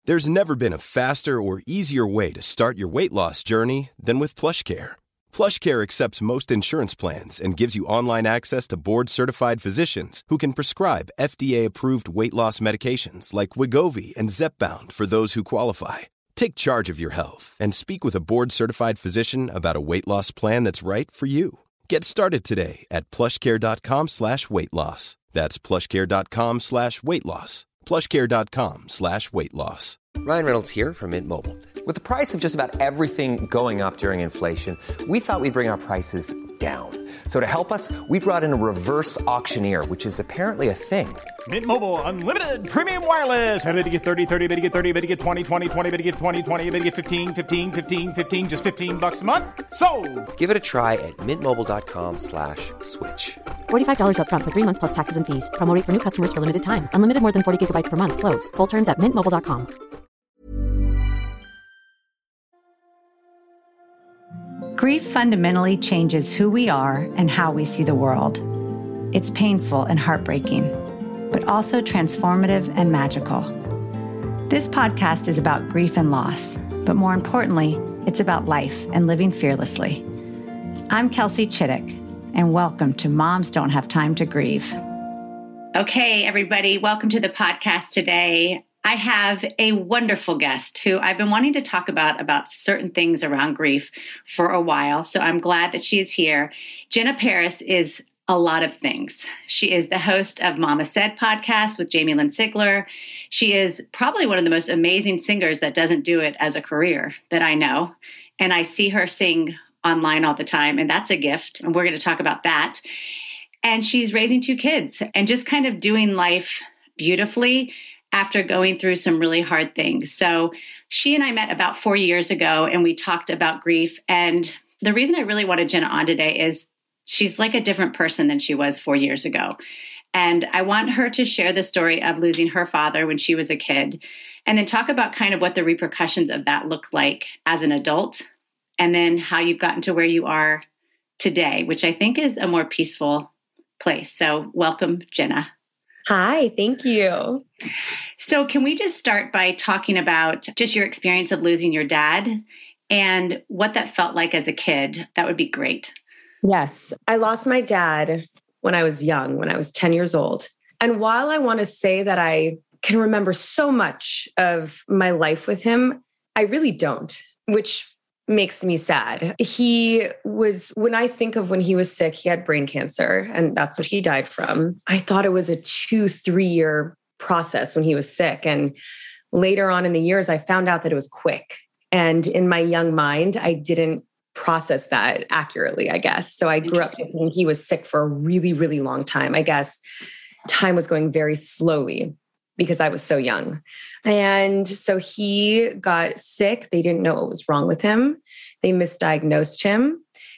There's never been a faster or easier way to start your weight loss journey than with PlushCare. PlushCare accepts most insurance plans and gives you online access to board-certified physicians who can prescribe FDA-approved weight loss medications like Wegovy and Zepbound for those who qualify. Take charge of your health and speak with a board-certified physician about a weight loss plan that's right for you. Get started today at plushcare.com/weight-loss. That's plushcare.com/weight-loss. plushcare.com/weight-loss. Ryan Reynolds here from Mint Mobile. With the price of just about everything going up during inflation, we thought we'd bring our prices down. So to help us, we brought in a reverse auctioneer, which is apparently a thing. Mint Mobile Unlimited Premium Wireless. How to get 30, 30, bit to get 30, bit to get 20, 20, 20, bit to get 20, 20, bit to get 15, 15, 15, 15, just $15 a month? Sold! Give it a try at mintmobile.com/switch. $45 up front for 3 months plus taxes and fees. Promo rate for new customers for limited time. Unlimited more than 40 gigabytes per month. Slows full terms at mintmobile.com. Grief fundamentally changes who we are and how we see the world. It's painful and heartbreaking, but also transformative and magical. This podcast is about grief and loss, but more importantly, it's about life and living fearlessly. I'm Kelsey Chittick, and welcome to Moms Don't Have Time to Grieve. Okay, everybody, welcome to the podcast today. I have a wonderful guest who I've been wanting to talk about certain things around grief for a while, so I'm glad that she is here. Jenna Paris is a lot of things. She is the host of Mama Said podcast with Jamie Lynn Sigler. She is probably one of the most amazing singers that doesn't do it as a career that I know, and I see her sing online all the time, and that's a gift, and we're going to talk about that. And she's raising 2 kids and just kind of doing life beautifully after going through some really hard things. So she and I met about 4 years ago, and we talked about grief. And the reason I really wanted Jenna on today is she's like a different person than she was 4 years ago. And I want her to share the story of losing her father when she was a kid, and then talk about kind of what the repercussions of that look like as an adult, and then how you've gotten to where you are today, which I think is a more peaceful place. So welcome, Jenna. Hi, thank you. So can we just start by talking about just your experience of losing your dad and what that felt like as a kid? That would be great. Yes, I lost my dad when I was young, when I was 10 years old. And while I want to say that I can remember so much of my life with him, I really don't, which makes me sad. When I think of when he was sick, he had brain cancer, and that's what he died from. I thought it was a 2-3 year process when he was sick. And later on in the years, I found out that it was quick. And in my young mind, I didn't process that accurately, I guess. So I grew up thinking he was sick for a really, really long time. I guess time was going very slowly because I was so young. And so he got sick. They didn't know what was wrong with him. They misdiagnosed him.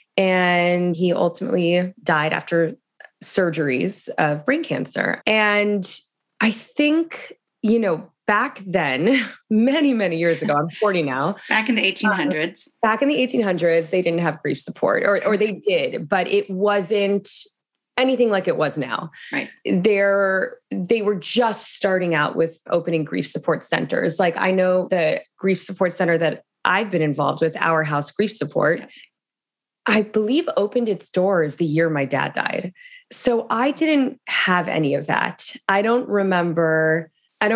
And he ultimately died after surgeries of brain cancer. And I think, back then, many, many years ago, I'm 40 now. Back in the 1800s. Back in the 1800s, they didn't have grief support, or they did, but it wasn't anything like it was now. Right. They were just starting out with opening grief support centers. Like I know the grief support center that I've been involved with, Our House Grief Support, I believe opened its doors the year my dad died. So I didn't have any of that. I don't remember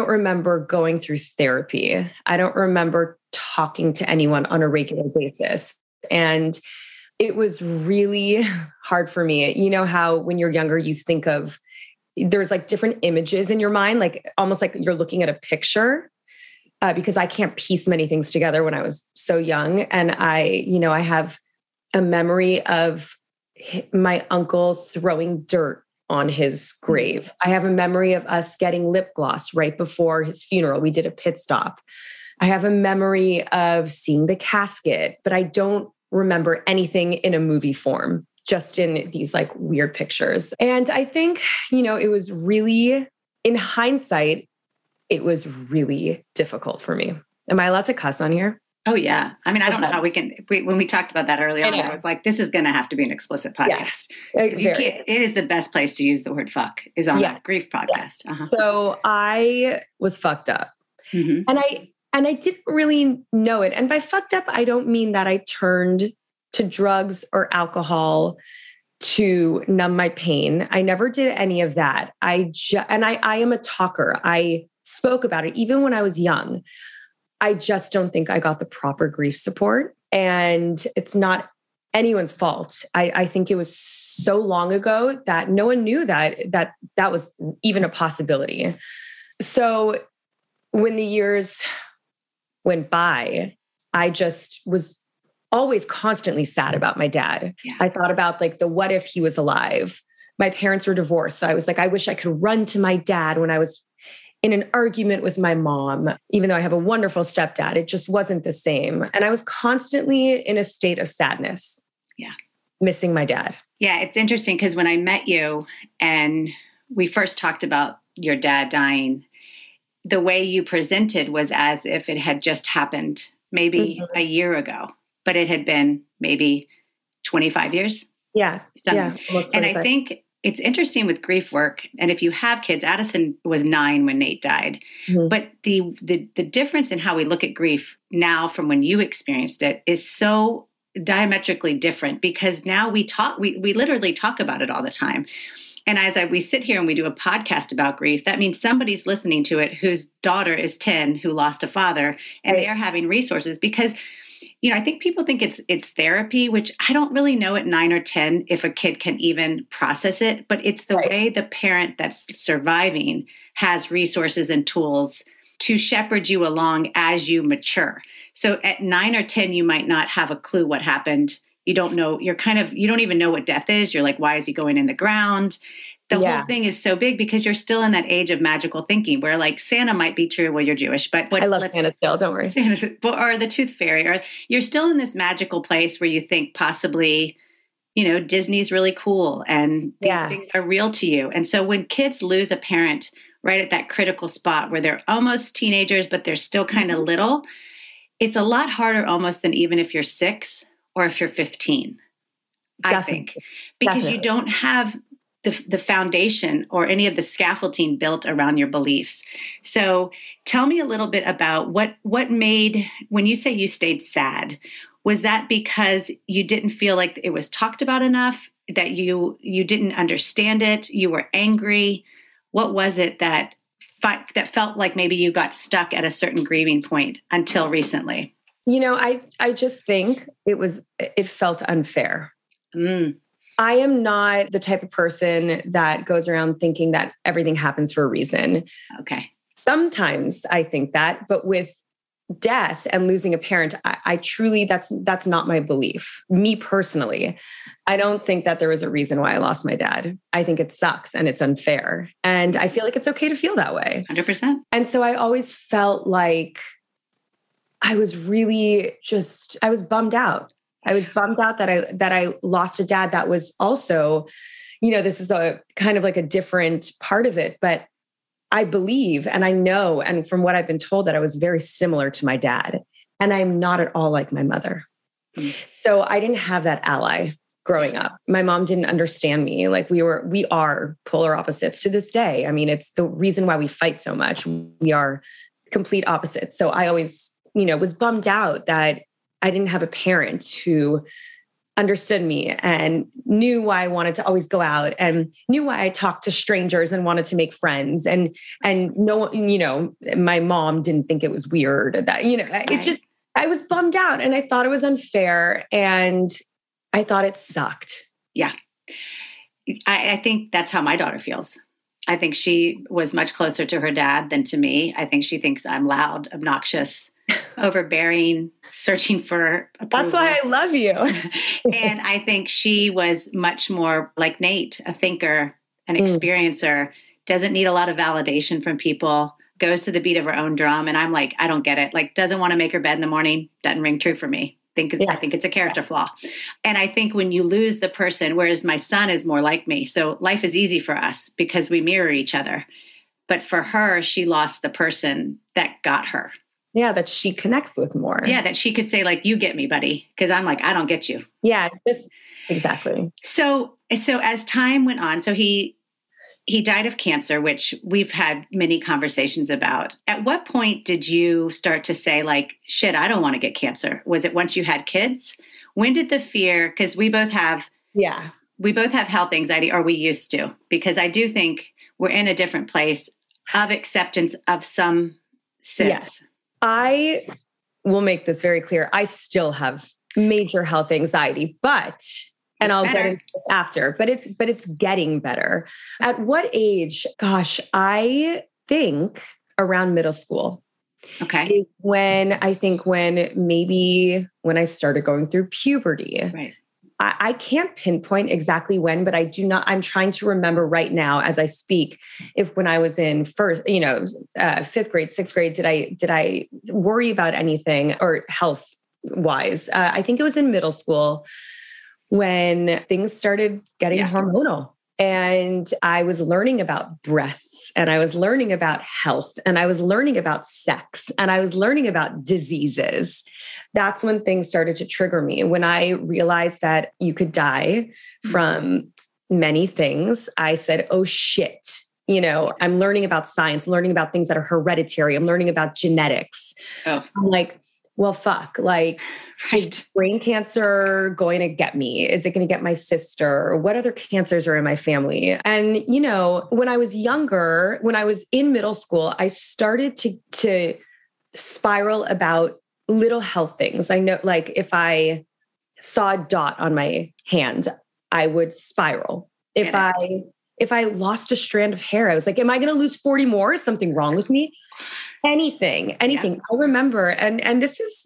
going through therapy. I don't remember talking to anyone on a regular basis. And it was really hard for me. You know how when you're younger, you think of, there's like different images in your mind, like almost like you're looking at a picture, because I can't piece many things together when I was so young. And I have a memory of my uncle throwing dirt on his grave. I have a memory of us getting lip gloss right before his funeral. We did a pit stop. I have a memory of seeing the casket, but I don't remember anything in a movie form, just in these like weird pictures. And I think, it was really, in hindsight, it was really difficult for me. Am I allowed to cuss on here? Oh, yeah. I mean, I don't know how we can, when we talked about that earlier, I was like, this is going to have to be an explicit podcast. Yeah, it is the best place to use the word fuck is on that grief podcast. Yeah. Uh-huh. So I was fucked up. Mm-hmm. And And I didn't really know it. And by fucked up, I don't mean that I turned to drugs or alcohol to numb my pain. I never did any of that. I am a talker. I spoke about it even when I was young. I just don't think I got the proper grief support. And it's not anyone's fault. I think it was so long ago that no one knew that was even a possibility. So when the years went by, I just was always constantly sad about my dad. Yeah. I thought about like the what if he was alive. My parents were divorced. So I was like, I wish I could run to my dad when I was in an argument with my mom, even though I have a wonderful stepdad. It just wasn't the same. And I was constantly in a state of sadness. Yeah. Missing my dad. Yeah. It's interesting because when I met you and we first talked about your dad dying, the way you presented was as if it had just happened maybe a year ago, but it had been maybe 25 years. Yeah. Yeah. Almost 25. And I think it's interesting with grief work. And if you have kids, Addison was 9 when Nate died. Mm-hmm. But the difference in how we look at grief now from when you experienced it is so diametrically different, because now we literally talk about it all the time. And as we sit here and we do a podcast about grief, that means somebody's listening to it whose daughter is 10 who lost a father, and right. They are having resources because, I think people think it's therapy, which I don't really know at 9 or 10 if a kid can even process it, but it's the right. way the parent that's surviving has resources and tools to shepherd you along as you mature. So at 9 or 10, you might not have a clue what happened. You don't know, you don't even know what death is. You're like, why is he going in the ground? The whole thing is so big because you're still in that age of magical thinking where like Santa might be true. Well, you're Jewish, but I love Santa still, don't worry. Or the Tooth Fairy, or you're still in this magical place where you think possibly, Disney's really cool and these things are real to you. And so when kids lose a parent right at that critical spot where they're almost teenagers, but they're still kind of little, it's a lot harder almost than even if you're 6 or if you're 15, I think, because you don't have the foundation or any of the scaffolding built around your beliefs. So tell me a little bit about what made, when you say you stayed sad, was that because you didn't feel like it was talked about enough, that you didn't understand it, you were angry? What was it that felt like maybe you got stuck at a certain grieving point until recently? I just think it felt unfair. Mm. I am not the type of person that goes around thinking that everything happens for a reason. Okay. Sometimes I think that, but with death and losing a parent, I truly, that's not my belief. Me personally, I don't think that there was a reason why I lost my dad. I think it sucks and it's unfair. And I feel like it's okay to feel that way. 100%. And so I always felt like I was bummed out. I was bummed out that I lost a dad that was also, this is a kind of like a different part of it, but I believe and I know, and from what I've been told, that I was very similar to my dad, and I'm not at all like my mother. Mm. So I didn't have that ally growing up. My mom didn't understand me. Like we are polar opposites to this day. I mean, it's the reason why we fight so much. We are complete opposites. So I always, was bummed out that I didn't have a parent who understood me and knew why I wanted to always go out and knew why I talked to strangers and wanted to make friends. And no, my mom didn't think it was weird that, it just, I was bummed out and I thought it was unfair and I thought it sucked. Yeah. I think that's how my daughter feels. I think she was much closer to her dad than to me. I think she thinks I'm loud, obnoxious, overbearing, searching for approval. That's why I love you. And I think she was much more like Nate, a thinker, an experiencer, doesn't need a lot of validation from people, goes to the beat of her own drum. And I'm like, I don't get it. Like, doesn't want to make her bed in the morning. Doesn't ring true for me. I think it's a character flaw. And I think when you lose the person, whereas my son is more like me, so life is easy for us because we mirror each other. But for her, she lost the person that got her. Yeah, that she connects with more. Yeah, that she could say like, you get me, buddy. Because I'm like, I don't get you. Yeah, exactly. So as time went on, so he he died of cancer, which we've had many conversations about. At what point did you start to say, like, shit, I don't want to get cancer? Was it once you had kids? When did the fear, because we both have health anxiety, or we used to, because I do think we're in a different place of acceptance of some sins. Yes. I will make this very clear. I still have major health anxiety, and I'll get into this after, but it's getting better. At what age? Gosh, I think around middle school. Okay. When I started going through puberty. Right. I can't pinpoint exactly when, but I'm trying to remember right now as I speak, if when I was in fifth grade, sixth grade, did I worry about anything or health wise? I think it was in middle school when things started getting hormonal, and I was learning about breasts, and I was learning about health, and I was learning about sex, and I was learning about diseases. That's when things started to trigger me. When I realized that you could die from many things, I said, oh shit, I'm learning about science, I'm learning about things that are hereditary. I'm learning about genetics. Oh. I'm like, well, fuck, like, is brain cancer going to get me? Is it going to get my sister? What other cancers are in my family? And, when I was younger, when I was in middle school, I started to spiral about little health things. I know, like, if I saw a dot on my hand, I would spiral. If I lost a strand of hair, I was like, am I going to lose 40 more? Is something wrong with me? Anything. Yeah. I remember. And this is,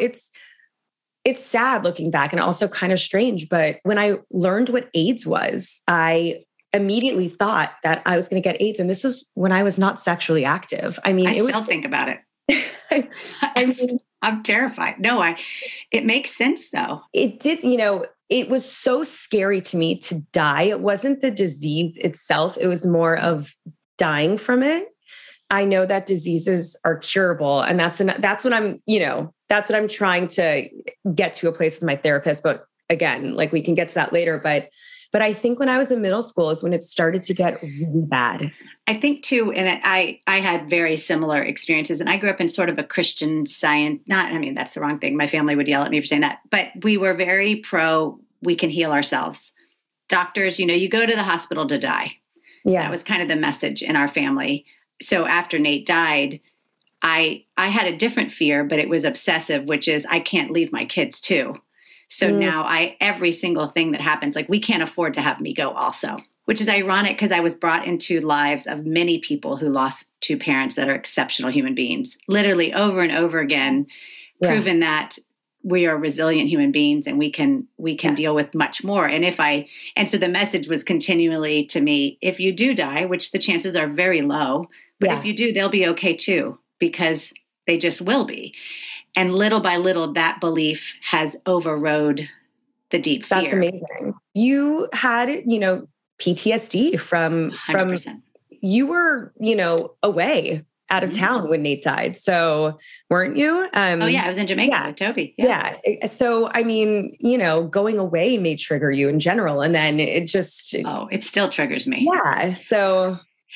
it's sad looking back and also kind of strange. But when I learned what AIDS was, I immediately thought that I was going to get AIDS. And this is when I was not sexually active. I mean, I still think about it. I'm terrified. No, it makes sense though. It did, it was so scary to me to die. It wasn't the disease itself. It was more of dying from it. I know that diseases are curable, and that's what I'm trying to get to a place with my therapist. But again, like, we can get to that later. But I think when I was in middle school is when it started to get really bad. I think too, and I had very similar experiences, and I grew up in sort of a Christian Science. That's the wrong thing. My family would yell at me for saying that, but we were very pro. We can heal ourselves. Doctors, you go to the hospital to die. Yeah, that was kind of the message in our family. So after Nate died, I had a different fear, but it was obsessive, which is I can't leave my kids too. So now every single thing that happens, like, we can't afford to have me go also, which is ironic because I was brought into lives of many people who lost two parents that are exceptional human beings, literally over and over again, proven that we are resilient human beings and we can deal with much more. And so the message was continually to me, if you do die, which the chances are very low, but if you do, they'll be okay too, because they just will be. And little by little, that belief has overrode the deep fear. That's amazing. You had, PTSD from 100%. You were, away out of town when Nate died. So weren't you? I was in Jamaica with Toby. Yeah. So, going away may trigger you in general. And then it just... Oh, it still triggers me. Yeah. So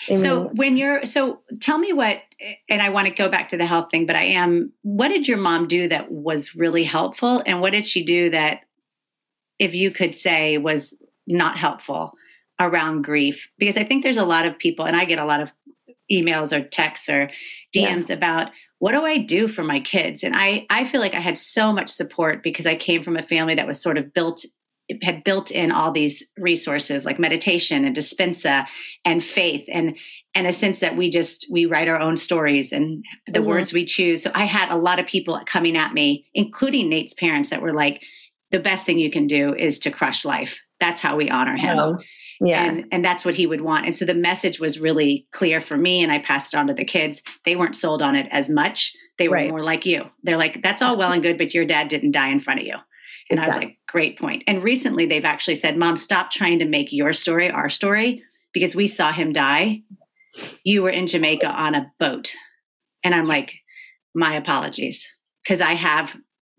tell me what, and I want to go back to the health thing, but what did your mom do that was really helpful? And what did she do that, if you could say, was not helpful around grief? Because I think there's a lot of people, and I get a lot of emails or texts or DMs about, what do I do for my kids? And I feel like I had so much support because I came from a family that was sort of had built in all these resources like meditation and Dispensa and faith and a sense that we write our own stories and the words we choose. So I had a lot of people coming at me, including Nate's parents, that were like, the best thing you can do is to crush life. That's how we honor him. Oh, yeah. And that's what he would want. And so the message was really clear for me, and I passed it on to the kids. They weren't sold on it as much. They were more like you. They're like, that's all well and good, but your dad didn't die in front of you. And I was like, great point. And recently they've actually said, Mom, stop trying to make your story our story, because we saw him die. You were in Jamaica on a boat. And I'm like, my apologies, because I have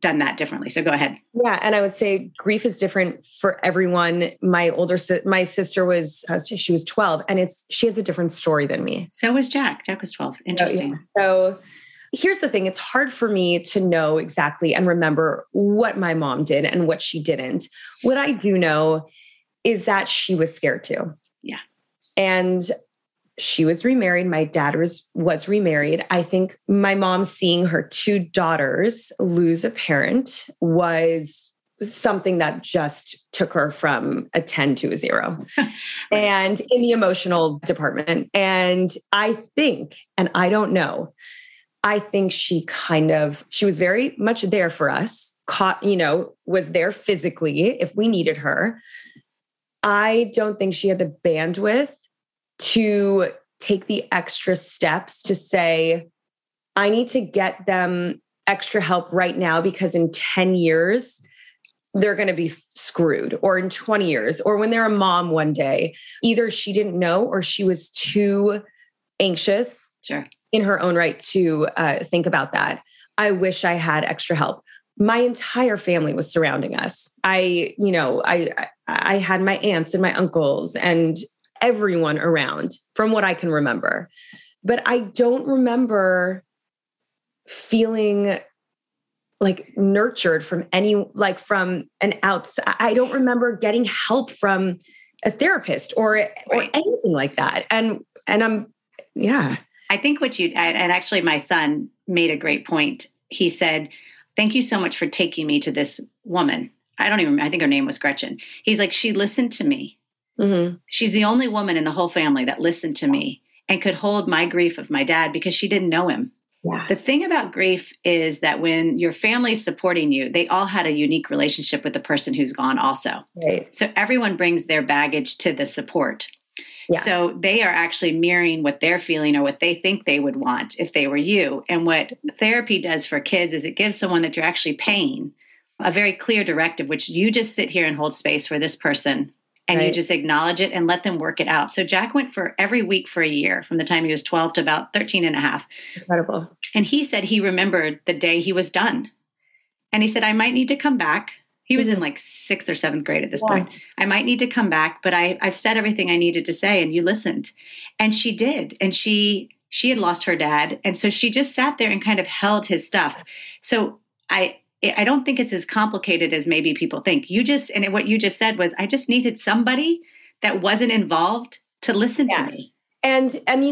done that differently. So go ahead. Yeah. And I would say grief is different for everyone. My my sister was, she was 12 and she has a different story than me. So was Jack. Jack was 12. Interesting. Yeah. So here's the thing. It's hard for me to know exactly and remember what my mom did and what she didn't. What I do know is that she was scared too. Yeah. And she was remarried. My dad was remarried. I think my mom seeing her two daughters lose a parent was something that just took her from a 10 to a 0 and in the emotional department. And I think, and I don't know, I think she was very much there for us, was there physically if we needed her. I don't think she had the bandwidth to take the extra steps to say, I need to get them extra help right now because in 10 years, they're going to be screwed, or in 20 years, or when they're a mom one day. Either she didn't know or she was too anxious in her own right to think about that. I wish I had extra help. My entire family was surrounding us. I had my aunts and my uncles and everyone around from what I can remember. But I don't remember feeling like nurtured from an outside. I don't remember getting help from a therapist or anything like that. And I think and actually my son made a great point. He said, thank you so much for taking me to this woman. I think her name was Gretchen. He's like, she listened to me. Mm-hmm. She's the only woman in the whole family that listened to me and could hold my grief of my dad because she didn't know him. Yeah. The thing about grief is that when your family's supporting you, they all had a unique relationship with the person who's gone also. Right. So everyone brings their baggage to the support. Yeah. So they are actually mirroring what they're feeling or what they think they would want if they were you. And what therapy does for kids is it gives someone that you're actually paying a very clear directive, which you just sit here and hold space for this person. And you just acknowledge it and let them work it out. So Jack went for every week for a year from the time he was 12 to about 13 and a half. Incredible. And he said he remembered the day he was done. And he said, I might need to come back. He was in like 6th or 7th grade at this point. I might need to come back, but I've said everything I needed to say and you listened. And she did. And she had lost her dad. And so she just sat there and kind of held his stuff. So I don't think it's as complicated as maybe people think. What you just said was, I just needed somebody that wasn't involved to listen to me. And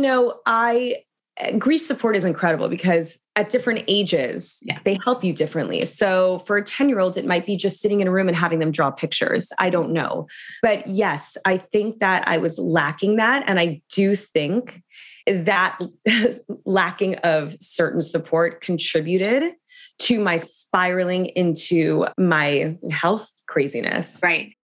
grief support is incredible because at different ages, they help you differently. So for a 10-year-old, it might be just sitting in a room and having them draw pictures. I don't know. But yes, I think that I was lacking that. And I do think that lacking of certain support contributed to my spiraling into my health craziness. Right.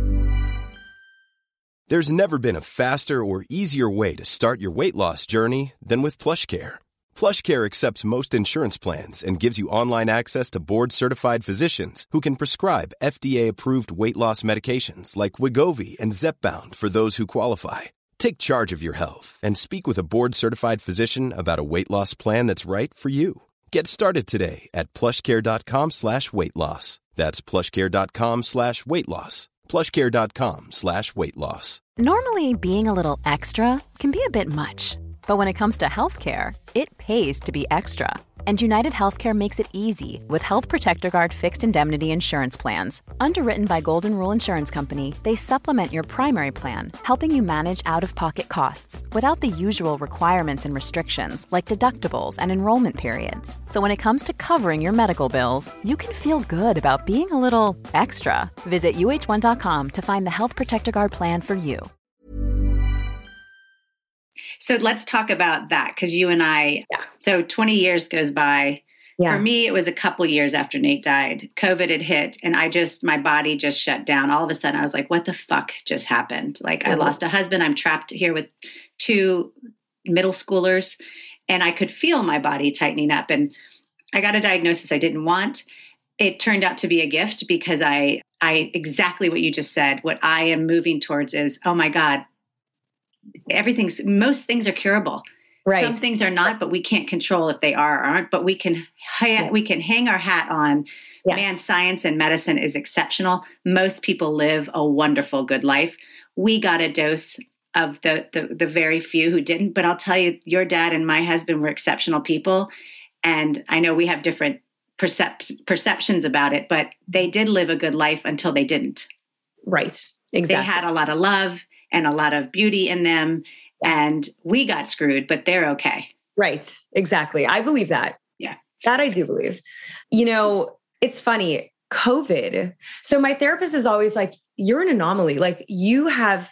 There's never been a faster or easier way to start your weight loss journey than with PlushCare. PlushCare accepts most insurance plans and gives you online access to board-certified physicians who can prescribe FDA-approved weight loss medications like Wegovy and Zepbound for those who qualify. Take charge of your health and speak with a board-certified physician about a weight loss plan that's right for you. Get started today at plushcare.com/weightloss. That's plushcare.com/weightloss. plushcare.com/weightloss. Normally, being a little extra can be a bit much, but when it comes to healthcare, it pays to be extra. And United Healthcare makes it easy with Health Protector Guard fixed indemnity insurance plans. Underwritten by Golden Rule Insurance Company, they supplement your primary plan, helping you manage out-of-pocket costs without the usual requirements and restrictions like deductibles and enrollment periods. So when it comes to covering your medical bills, you can feel good about being a little extra. Visit UH1.com to find the Health Protector Guard plan for you. So let's talk about that because you and I, so 20 years goes by. Yeah. For me, it was a couple years after Nate died. COVID had hit and my body just shut down. All of a sudden I was like, what the fuck just happened? Like I lost a husband. I'm trapped here with 2 middle schoolers and I could feel my body tightening up. And I got a diagnosis I didn't want. It turned out to be a gift because I exactly what you just said, what I am moving towards is, oh my God, most things are curable. Right. Some things are not, but we can't control if they are or aren't, but we can hang our hat on. Yes. Man, science and medicine is exceptional. Most people live a wonderful, good life. We got a dose of the very few who didn't. But I'll tell you, your dad and my husband were exceptional people. And I know we have different perceptions about it, but they did live a good life until they didn't. Right. Exactly. They had a lot of love and a lot of beauty in them. And we got screwed, but they're okay. Right. Exactly. I believe that. Yeah. That I do believe. You know, it's funny, COVID. So my therapist is always like, you're an anomaly. Like you have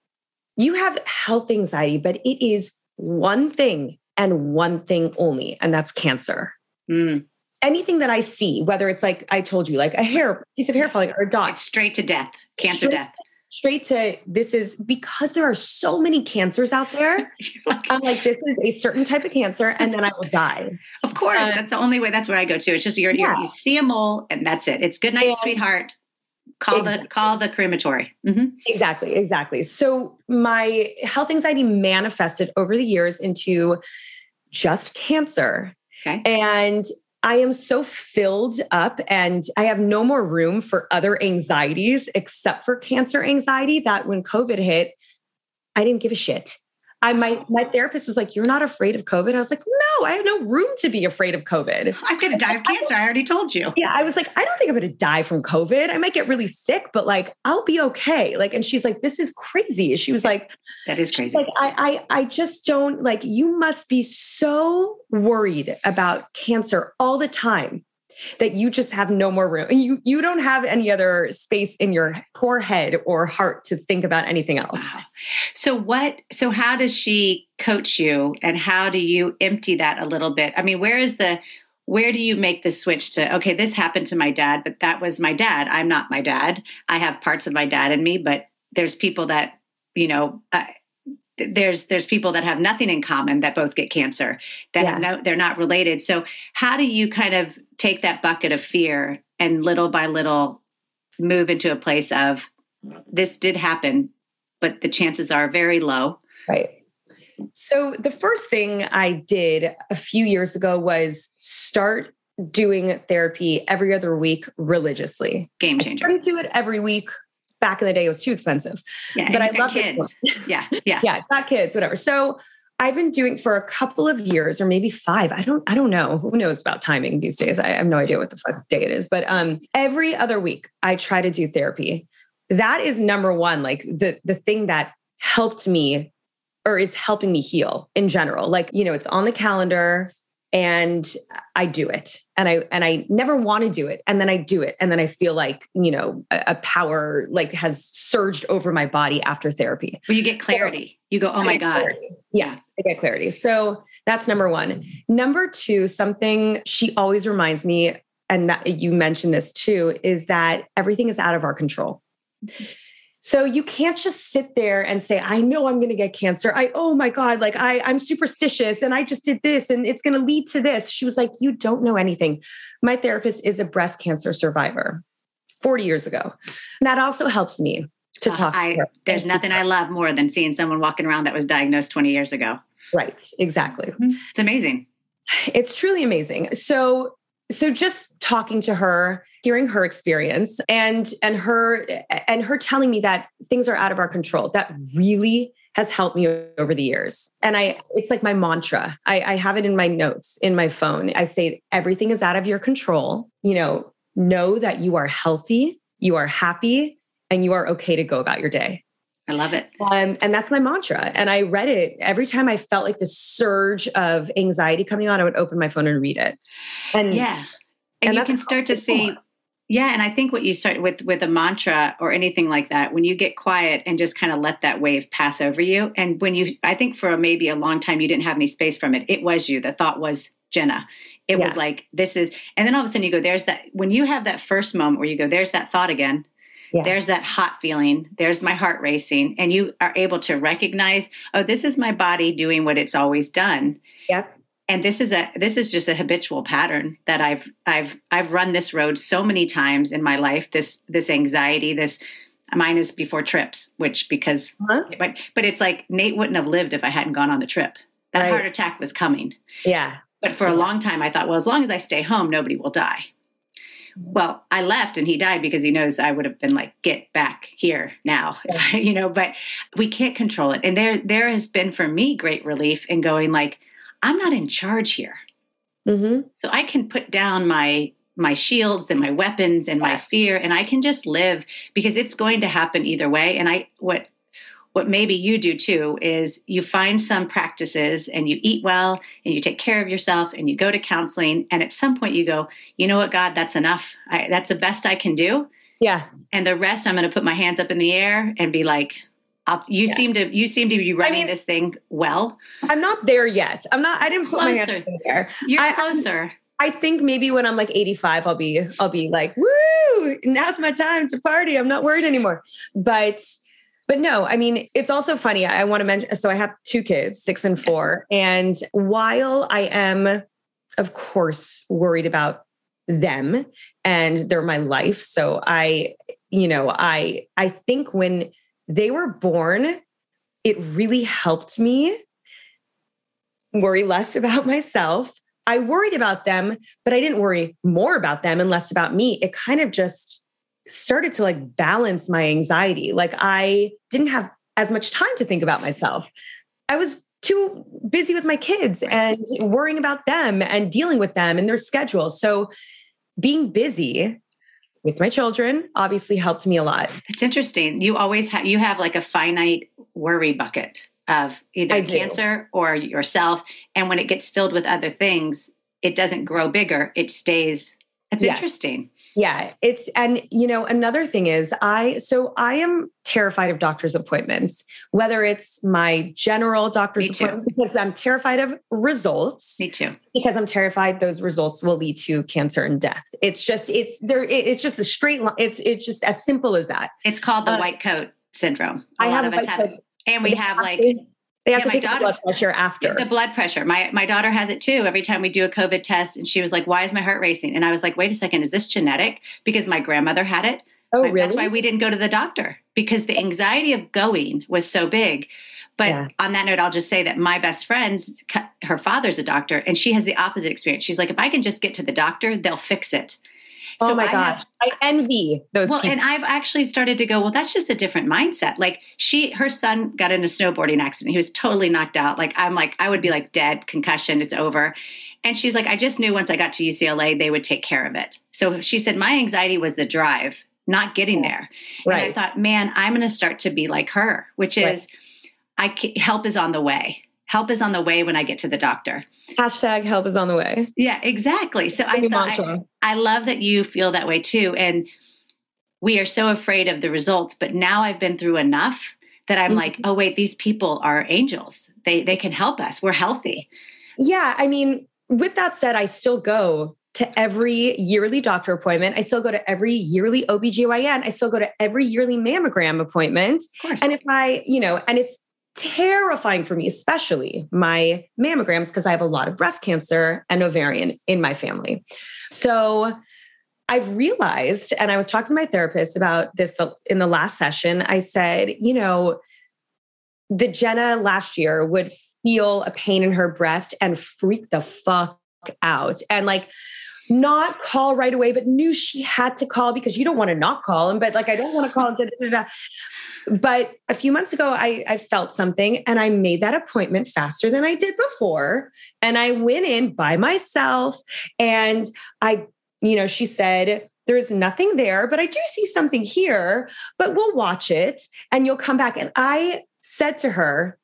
health anxiety, but it is one thing and one thing only, and that's cancer. Mm. Anything that I see, whether it's like I told you, like a piece of hair falling or a dot. It's straight to death, cancer death. Straight to, this is because there are so many cancers out there. I'm like, this is a certain type of cancer and then I will die. Of course. That's the only way. That's where I go to. It's just you see a mole and that's it. It's good night, sweetheart. Call the crematory. Mm-hmm. Exactly. So my health anxiety manifested over the years into just cancer. Okay. And I am so filled up and I have no more room for other anxieties except for cancer anxiety that when COVID hit, I didn't give a shit. My therapist was like, you're not afraid of COVID? I was like, no, I have no room to be afraid of COVID. I'm going to die of cancer. I already told you. Yeah. I was like, I don't think I'm going to die from COVID. I might get really sick, but like, I'll be okay. Like, and she's like, this is crazy. She was like, that is crazy. Like, I just don't like, you must be so worried about cancer all the time that you just have no more room. You don't have any other space in your poor head or heart to think about anything else. Wow. So how does she coach you and how do you empty that a little bit? I mean, where do you make the switch to, okay, this happened to my dad, but that was my dad. I'm not my dad. I have parts of my dad in me, but there's people that, there's people that have nothing in common that both get cancer that they're not related. So how do you kind of take that bucket of fear and little by little move into a place of this did happen, but the chances are very low? Right. So the first thing I did a few years ago was start doing therapy every other week religiously. Game changer. I couldn't do it every week. Back in the day, it was too expensive. Yeah, but I love kids. Yeah. Got kids, whatever. So I've been doing for a couple of years, or maybe 5. I don't know. Who knows about timing these days? I have no idea what the fuck day it is. But every other week, I try to do therapy. That is number one, like the thing that helped me or is helping me heal in general. Like, it's on the calendar. And I do it. And I never want to do it. And then I do it. And then I feel like, a power like has surged over my body after therapy. Well, you get clarity. You go, oh my God. Clarity. Yeah, I get clarity. So that's number one. Number 2, something she always reminds me, and that you mentioned this too, is that everything is out of our control. So you can't just sit there and say, I know I'm going to get cancer. Oh my God, like I'm superstitious and I just did this and it's going to lead to this. She was like, you don't know anything. My therapist is a breast cancer survivor 40 years ago. And that also helps me to talk. There's nothing I love more than seeing someone walking around that was diagnosed 20 years ago. Right. Exactly. It's amazing. It's truly amazing. So just talking to her, hearing her experience and her telling me that things are out of our control, that really has helped me over the years. And it's like my mantra. I have it in my notes in my phone. I say, everything is out of your control. Know that you are healthy, you are happy, and you are okay to go about your day. I love it. And that's my mantra. And I read it every time I felt like this surge of anxiety coming on, I would open my phone and read it. And you can start to see. Yeah. And I think what you start with a mantra or anything like that, when you get quiet and just kind of let that wave pass over you. And I think for maybe a long time, you didn't have any space from it. It was you. The thought was Jenna. It was like, this is, and then all of a sudden you go, there's that, when you have that first moment where you go, there's that thought again. Yeah. There's that hot feeling. There's my heart racing. And you are able to recognize, oh, this is my body doing what it's always done. Yep. And this is just a habitual pattern that I've run this road so many times in my life. This anxiety, mine is before trips, but it's like Nate wouldn't have lived if I hadn't gone on the trip. That heart attack was coming. Yeah. But for a long time, I thought, well, as long as I stay home, nobody will die. Well, I left and he died because he knows I would have been like, get back here now, but we can't control it. And there has been for me great relief in going like, I'm not in charge here. Mm-hmm. So I can put down my shields and my weapons and my fear, and I can just live because it's going to happen either way. And what maybe you do too is you find some practices and you eat well and you take care of yourself and you go to counseling. And at some point you go, you know what, God, that's enough. That's the best I can do. Yeah. And the rest, I'm going to put my hands up in the air and be like, you seem to be running this thing well. I'm not there yet. I didn't put my hands up in the air. You're closer. I think maybe when I'm like 85, I'll be like, woo, now's my time to party. I'm not worried anymore. But no, I mean, it's also funny. I want to mention, so I have 2 kids, 6 and 4. And while I am, of course, worried about them and they're my life. So I think when they were born, it really helped me worry less about myself. I worried about them, but I didn't worry more about them and less about me. It kind of just started to like balance my anxiety. Like I didn't have as much time to think about myself. I was too busy with my kids and worrying about them and dealing with them and their schedules. So being busy with my children obviously helped me a lot. It's interesting. You always have like a finite worry bucket of either cancer or yourself. And when it gets filled with other things, it doesn't grow bigger. It stays. It's interesting. Yeah. Another thing is I am terrified of doctor's appointments, whether it's my general doctor's appointment, because I'm terrified of results. Me too. Because I'm terrified those results will lead to cancer and death. It's just a straight line. It's just as simple as that. It's called the white coat syndrome. A lot of us have it. And we have they have to take the blood pressure after. The blood pressure. My daughter has it too. Every time we do a COVID test, and she was like, why is my heart racing? And I was like, wait a second, is this genetic? Because my grandmother had it. Oh, really? That's why we didn't go to the doctor, because the anxiety of going was so big. But on that note, I'll just say that my best friend, her father's a doctor, and she has the opposite experience. She's like, if I can just get to the doctor, they'll fix it. So my gosh, I envy those people. And I've actually started to go, well, that's just a different mindset. Like her son got in a snowboarding accident. He was totally knocked out. I would be like dead, concussion, it's over. And she's like, I just knew once I got to UCLA, they would take care of it. So she said, my anxiety was the drive, not getting there. Right. And I thought, man, I'm going to start to be like her, which is help is on the way. Help is on the way when I get to the doctor. Hashtag help is on the way. Yeah, exactly. So I love that you feel that way too. And we are so afraid of the results, but now I've been through enough that I'm like, oh wait, these people are angels. They can help us. We're healthy. Yeah. I mean, with that said, I still go to every yearly doctor appointment. I still go to every yearly OBGYN. I still go to every yearly mammogram appointment. Of course. And if and it's terrifying for me, especially my mammograms, because I have a lot of breast cancer and ovarian in my family. So I've realized, and I was talking to my therapist about this in the last session, I said, the Jenna last year would feel a pain in her breast and freak the fuck out and not call right away, but knew she had to call because you don't want to not call him, but I don't want to call him. But a few months ago, I felt something and I made that appointment faster than I did before. And I went in by myself and she said, there's nothing there, but I do see something here, but we'll watch it and you'll come back. And I said to her,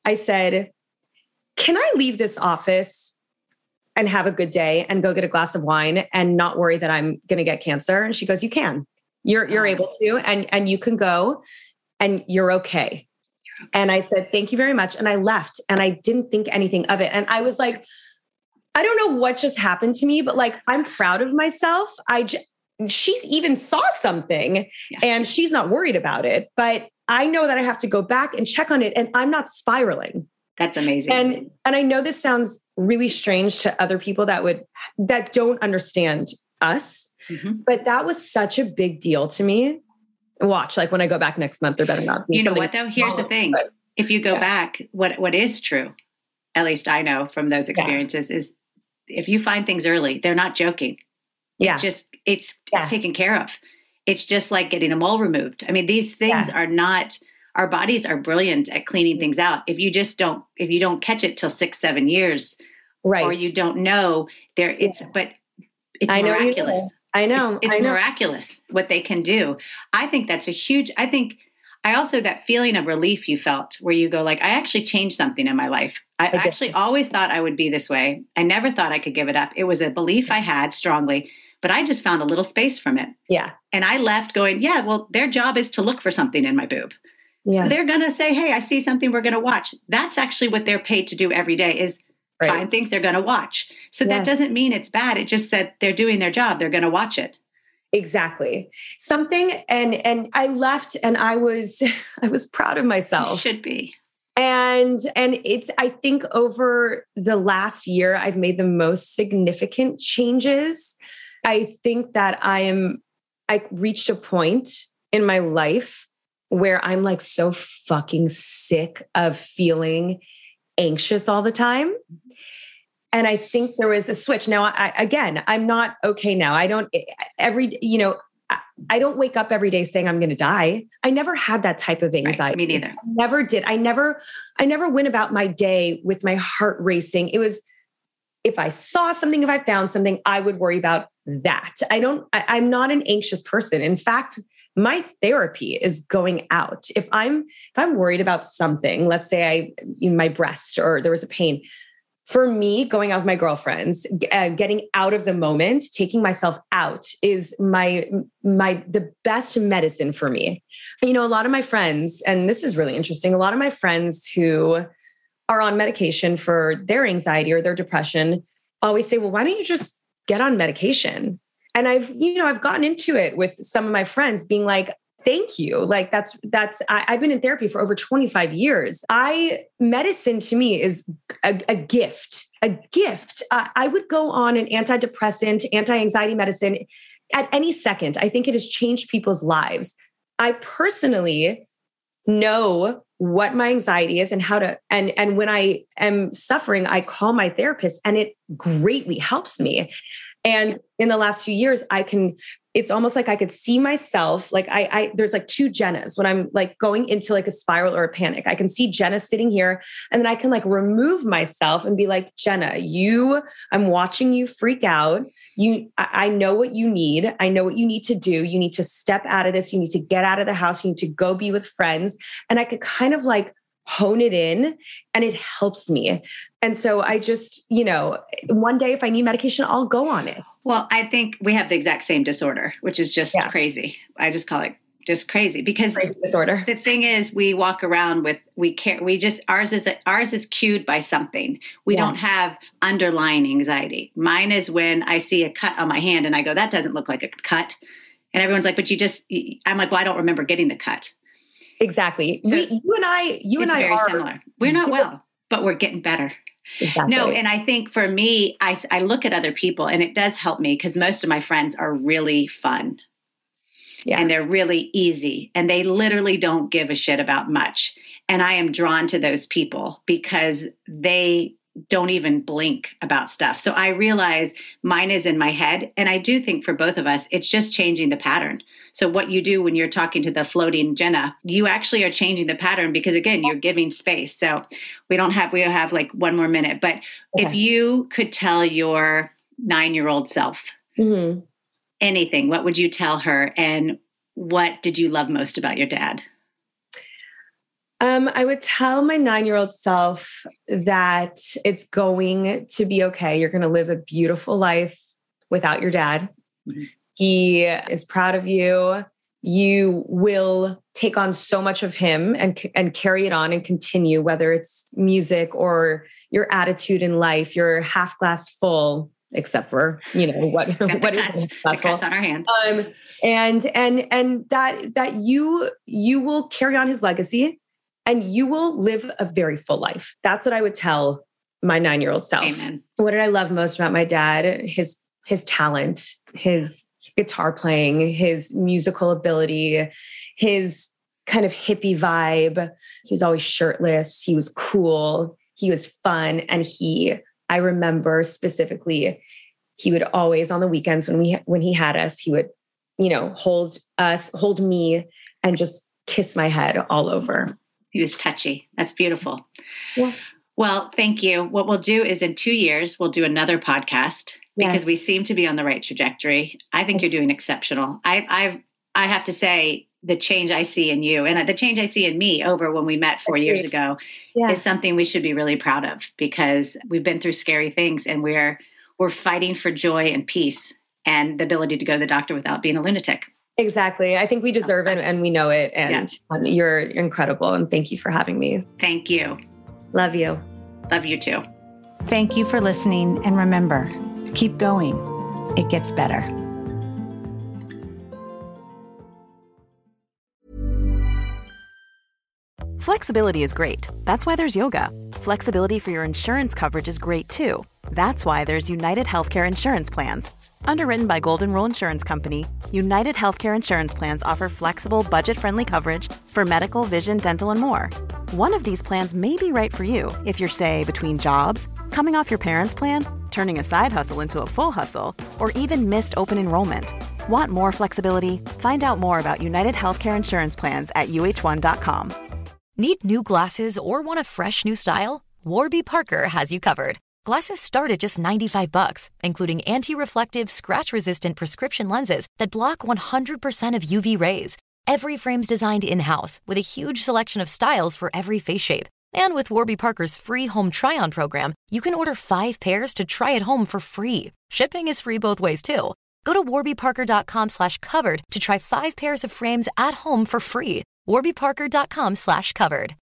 can I leave this office and have a good day and go get a glass of wine and not worry that I'm going to get cancer? And she goes, you can, you're able to, and you can go and you're okay. And I said, thank you very much. And I left and I didn't think anything of it. And I was like, I don't know what just happened to me, but I'm proud of myself. She even saw something and she's not worried about it, but I know that I have to go back and check on it and I'm not spiraling. That's amazing. And I know this sounds really strange to other people that don't understand us, but that was such a big deal to me. Watch, when I go back next month, there better not be. You know what though? Here's the thing. If you go back, what is true at least I know from those experiences, is if you find things early, they're not joking. It's taken care of. It's just like getting a mole removed. I mean, these things are not, our bodies are brilliant at cleaning things out. If you don't catch it till 6-7 years, right, or you don't know, but it's miraculous. I know. It's miraculous what they can do. I think that's I also, that feeling of relief you felt where you go like, I actually changed something in my life. I actually always thought I would be this way. I never thought I could give it up. It was a belief I had strongly, but I just found a little space from it. Yeah. And I left going, well, their job is to look for something in my boob. Yeah. So they're going to say, hey, I see something we're going to watch. That's actually what they're paid to do every day is find things they're going to watch. So that doesn't mean it's bad. It just said they're doing their job. They're going to watch it. Exactly. Something. And I left and I was proud of myself. You should be. And I think over the last year, I've made the most significant changes. I think that I reached a point in my life where I'm like so fucking sick of feeling anxious all the time. And I think there was a switch. Now, I'm not okay now. I don't wake up every day saying I'm going to die. I never had that type of anxiety. Right, me neither. I never did. I never went about my day with my heart racing. It was, if I saw something, if I found something, I would worry about that. I'm not an anxious person. In fact, my therapy is going out. If I'm worried about something, let's say my breast or there was a pain, for me, going out with my girlfriends, getting out of the moment, taking myself out is the best medicine for me. A lot of my friends, and this is really interesting, a lot of my friends who are on medication for their anxiety or their depression always say, well, why don't you just get on medication? And I've gotten into it with some of my friends being like, thank you. Like I've been in therapy for over 25 years. Medicine to me is a gift, I would go on an antidepressant, anti-anxiety medicine at any second. I think it has changed people's lives. I personally know what my anxiety is and how to, and when I am suffering, I call my therapist and it greatly helps me. And in the last few years, it's almost like I could see myself, like there's like two Jennas when I'm like going into like a spiral or a panic. I can see Jenna sitting here and then I can like remove myself and be like, Jenna, I'm watching you freak out. I know what you need. I know what you need to do. You need to step out of this. You need to get out of the house. You need to go be with friends. And I could kind of like hone it in and it helps me. And so I just, one day if I need medication, I'll go on it. Well, I think we have the exact same disorder, which is just crazy. I just call it just crazy because crazy disorder. The thing is we walk around with, ours is cued by something. We don't have underlying anxiety. Mine is when I see a cut on my hand and I go, that doesn't look like a cut. And everyone's like, but I'm like, well, I don't remember getting the cut. Exactly. So you and I very similar. We're not well, but we're getting better. Exactly. No, and I think for me, I look at other people and it does help me because most of my friends are really fun. Yeah. And they're really easy and they literally don't give a shit about much. And I am drawn to those people because they don't even blink about stuff. So I realize mine is in my head. And I do think for both of us, it's just changing the pattern. So what you do when you're talking to the floating Jenna, you actually are changing the pattern because again, you're giving space. So we have like one more minute, but if you could tell your 9-year-old self anything, what would you tell her? And what did you love most about your dad? I would tell my 9-year-old self that it's going to be okay. You're going to live a beautiful life without your dad. Mm-hmm. He is proud of you. You will take on so much of him and carry it on and continue, whether it's music or your attitude in life, your half glass full, except for, what is the cuts on our hand. And that you will carry on his legacy. And you will live a very full life. That's what I would tell my 9-year-old self. Amen. What did I love most about my dad? His talent, his guitar playing, his musical ability, his kind of hippie vibe. He was always shirtless. He was cool. He was fun. And I remember specifically, he would always on the weekends when he had us, he would, hold me and just kiss my head all over. He was touchy. That's beautiful. Yeah. Well, thank you. What we'll do is in 2 years, we'll do another podcast because we seem to be on the right trajectory. I think you're doing exceptional. I have to say the change I see in you and the change I see in me over when we met 4 years ago is something we should be really proud of because we've been through scary things and we're fighting for joy and peace and the ability to go to the doctor without being a lunatic. Exactly. I think we deserve it and we know it. And you're incredible. And thank you for having me. Thank you. Love you. Love you too. Thank you for listening. And remember, keep going. It gets better. Flexibility is great. That's why there's yoga. Flexibility for your insurance coverage is great too. That's why there's United Healthcare Insurance Plans. Underwritten by Golden Rule Insurance Company, United Healthcare Insurance Plans offer flexible, budget-friendly coverage for medical, vision, dental, and more. One of these plans may be right for you if you're, say, between jobs, coming off your parents' plan, turning a side hustle into a full hustle, or even missed open enrollment. Want more flexibility? Find out more about United Healthcare Insurance Plans at uh1.com. Need new glasses or want a fresh new style? Warby Parker has you covered. Glasses start at just $95, including anti-reflective, scratch-resistant prescription lenses that block 100% of UV rays. Every frame's designed in-house with a huge selection of styles for every face shape. And with Warby Parker's free home try-on program, you can order 5 pairs to try at home for free. Shipping is free both ways, too. Go to warbyparker.com/covered to try 5 pairs of frames at home for free. warbyparker.com/covered.